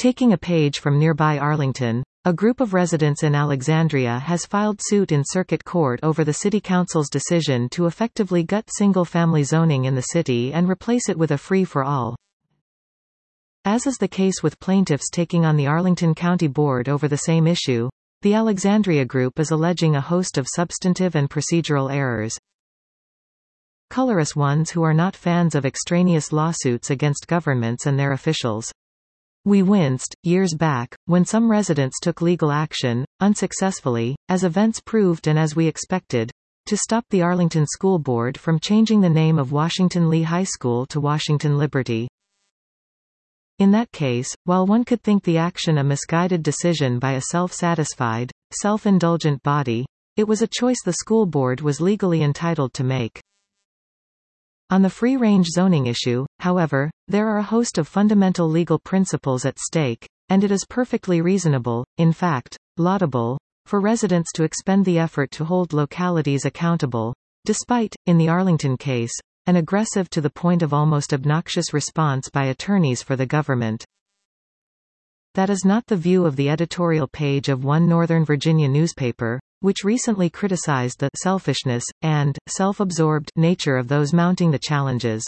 Taking a page from nearby Arlington, a group of residents in Alexandria has filed suit in circuit court over the city council's decision to effectively gut single-family zoning in the city and replace it with a free-for-all. As is the case with plaintiffs taking on the Arlington County Board over the same issue, the Alexandria group is alleging a host of substantive and procedural errors. Colorless ones who are not fans of extraneous lawsuits against governments and their officials. We winced, years back, when some residents took legal action, unsuccessfully, as events proved and as we expected, to stop the Arlington School Board from changing the name of Washington Lee High School to Washington Liberty. In that case, while one could think the action a misguided decision by a self-satisfied, self-indulgent body, it was a choice the school board was legally entitled to make. On the free-range zoning issue, however, there are a host of fundamental legal principles at stake, and it is perfectly reasonable, in fact, laudable, for residents to expend the effort to hold localities accountable, despite, in the Arlington case, an aggressive to the point of almost obnoxious response by attorneys for the government. That is not the view of the editorial page of one Northern Virginia newspaper, which recently criticized the selfishness and self-absorbed nature of those mounting the challenges.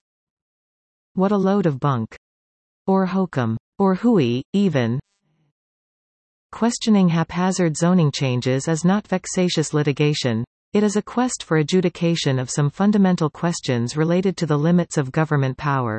What a load of bunk. Or hokum. Or hooey, even. Questioning haphazard zoning changes is not vexatious litigation. It is a quest for adjudication of some fundamental questions related to the limits of government power.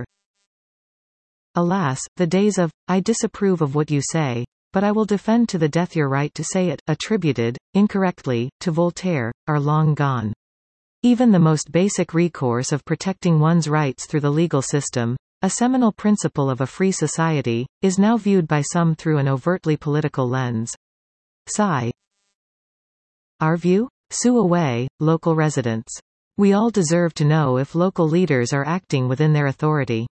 Alas, the days of, "I disapprove of what you say, but I will defend to the death your right to say it," attributed, incorrectly, to Voltaire, are long gone. Even the most basic recourse of protecting one's rights through the legal system, a seminal principle of a free society, is now viewed by some through an overtly political lens. Sigh. Our view? Sue away, local residents. We all deserve to know if local leaders are acting within their authority.